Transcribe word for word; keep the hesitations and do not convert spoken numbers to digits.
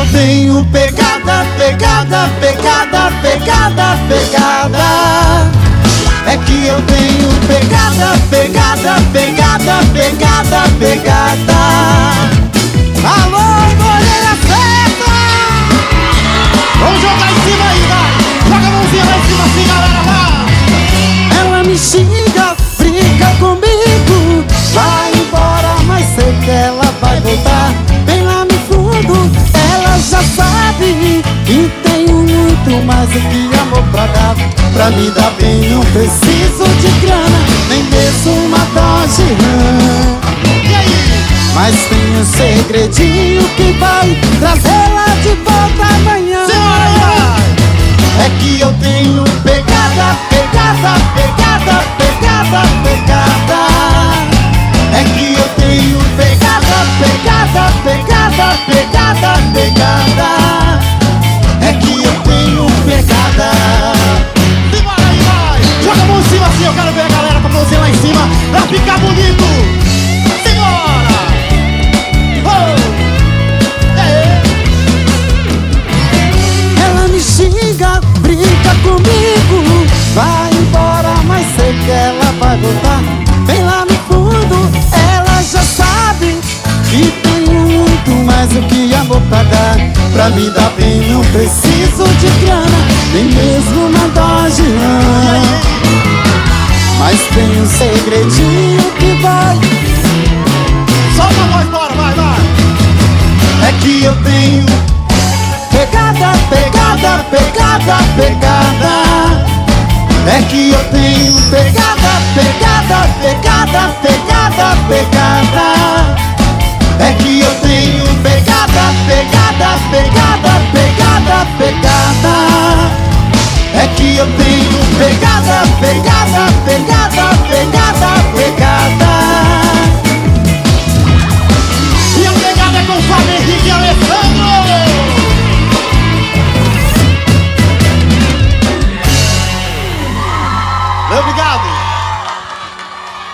eu tenho pegada, pegada, pegada, pegada, pegada. É que eu tenho pegada, pegada, pegada, pegada, pegada. Alô, Moreira Certa! Vamos jogar em cima aí, vai! Joga a mãozinha lá em cima assim, galera, vai! Ela me xinga, briga comigo, vai embora, mas sei que ela vai voltar. Bem lá no fundo, ela já sabe que tenho muito mais do que amor pra dar. Pra me dar bem não preciso de grana, nem mesmo uma dose de rã. E aí? Mas tem um segredinho que vai trazê-la de volta amanhã. É que eu tenho pegada, pegada, pegada, pegada, pegada. É que eu tenho pegada, pegada, pegada, pegada, pegada. É que eu tenho pegada. Simbora aí, vai! Joga a mão em cima assim, eu quero ver a galera com a mãozinha lá em cima pra ficar bonito! Simbora! Oh! É. Ela me xinga, brinca comigo, vai embora, mas sei que ela vai voltar. Bem lá no fundo, ela já sabe que tenho muito mais do que amor pra dar. Pra me dar bem não preciso de grana, nem mesmo uma dose de rã. Mas tem um segredinho que vai. Solta a voz, bora, vai, vai! É que eu tenho pegada, pegada, pegada, pegada. É que eu tenho pegada, pegada, pegada, pegada, pegada. É que eu tenho